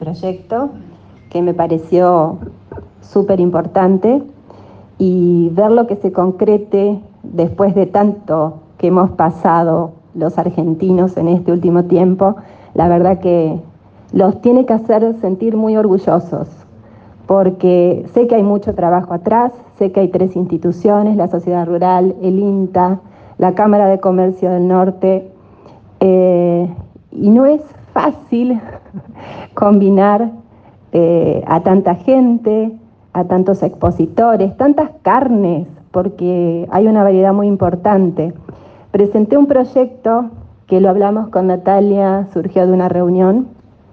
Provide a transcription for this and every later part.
proyecto que me pareció súper importante, y ver lo que se concrete después de tanto que hemos pasado los argentinos en este último tiempo, la verdad que los tiene que hacer sentir muy orgullosos, porque sé que hay mucho trabajo atrás, sé que hay 3 instituciones, la Sociedad Rural, el INTA, la Cámara de Comercio del Norte, y no es fácil combinar a tanta gente, a tantos expositores, tantas carnes, porque hay una variedad muy importante. Presenté un proyecto que lo hablamos con Natalia, surgió de una reunión,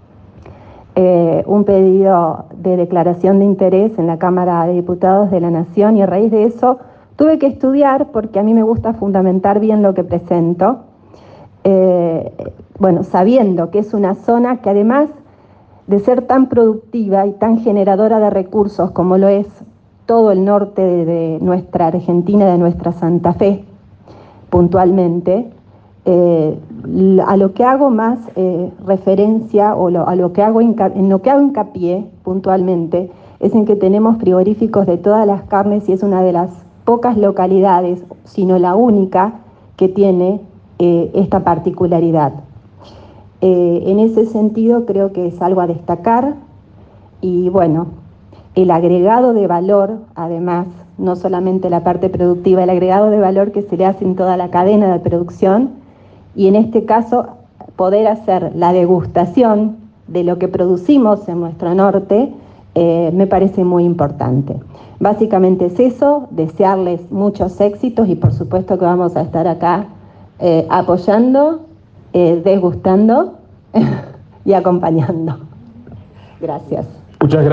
un pedido de declaración de interés en la Cámara de Diputados de la Nación, y a raíz de eso tuve que estudiar, porque a mí me gusta fundamentar bien lo que presento, bueno, sabiendo que es una zona que, además de ser tan productiva y tan generadora de recursos como lo es todo el norte de nuestra Argentina, de nuestra Santa Fe, puntualmente, a lo que hago más referencia, o en lo que hago hincapié puntualmente, es en que tenemos frigoríficos de todas las carnes, y es una de las pocas localidades, si no la única, que tiene esta particularidad. En ese sentido creo que es algo a destacar, y bueno, el agregado de valor, además, no solamente la parte productiva, el agregado de valor que se le hace en toda la cadena de producción, y en este caso poder hacer la degustación de lo que producimos en nuestro norte, me parece muy importante. Básicamente es eso, desearles muchos éxitos, y por supuesto que vamos a estar acá apoyando, degustando y acompañando. Gracias. Muchas gracias.